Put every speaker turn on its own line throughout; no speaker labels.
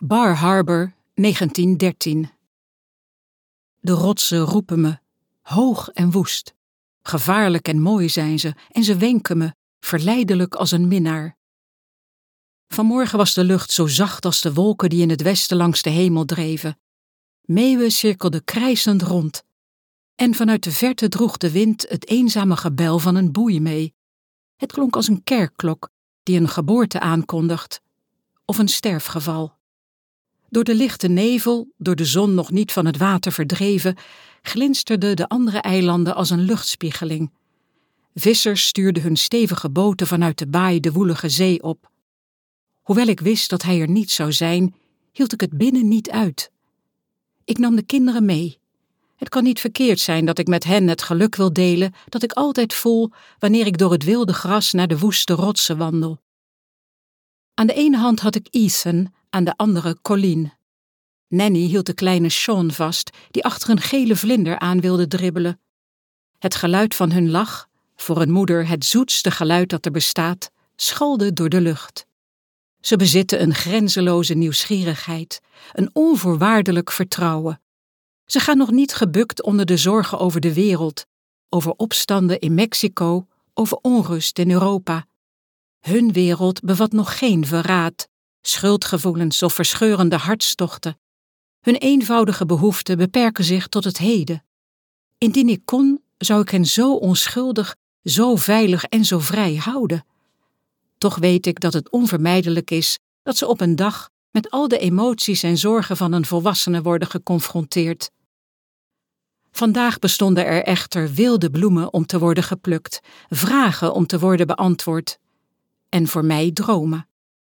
Bar Harbor, 1913. De rotsen roepen me, hoog en woest. Gevaarlijk en mooi zijn ze, en ze wenken me, verleidelijk als een minnaar. Vanmorgen was de lucht zo zacht als de wolken die in het westen langs de hemel dreven. Meeuwen cirkelden krijsend rond. En vanuit de verte droeg de wind het eenzame gebel van een boei mee. Het klonk als een kerkklok die een geboorte aankondigt, of een sterfgeval. Door de lichte nevel, door de zon nog niet van het water verdreven, glinsterden de andere eilanden als een luchtspiegeling. Vissers stuurden hun stevige boten vanuit de baai de woelige zee op. Hoewel ik wist dat hij er niet zou zijn, hield ik het binnen niet uit. Ik nam de kinderen mee. Het kan niet verkeerd zijn dat ik met hen het geluk wil delen dat ik altijd voel wanneer ik door het wilde gras naar de woeste rotsen wandel. Aan de ene hand had ik Ethan, aan de andere Colleen. Nanny hield de kleine Sean vast, die achter een gele vlinder aan wilde dribbelen. Het geluid van hun lach, voor een moeder het zoetste geluid dat er bestaat, schalde door de lucht. Ze bezitten een grenzeloze nieuwsgierigheid, een onvoorwaardelijk vertrouwen. Ze gaan nog niet gebukt onder de zorgen over de wereld, over opstanden in Mexico, over onrust in Europa. Hun wereld bevat nog geen verraad, schuldgevoelens of verscheurende hartstochten. Hun eenvoudige behoeften beperken zich tot het heden. Indien ik kon, zou ik hen zo onschuldig, zo veilig en zo vrij houden. Toch weet ik dat het onvermijdelijk is dat ze op een dag met al de emoties en zorgen van een volwassene worden geconfronteerd. Vandaag bestonden er echter wilde bloemen om te worden geplukt, vragen om te worden beantwoord. En voor mij dromen.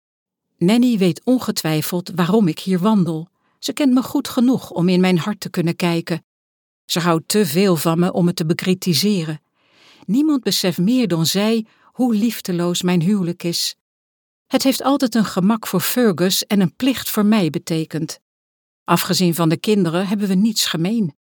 Nanny weet ongetwijfeld waarom ik hier wandel. Ze kent me goed genoeg om in mijn hart te kunnen kijken. Ze houdt te veel van me om me te bekritiseren. Niemand beseft meer dan zij hoe liefdeloos mijn huwelijk is. Het heeft altijd een gemak voor Fergus en een plicht voor mij betekend. Afgezien van de kinderen hebben we niets gemeen.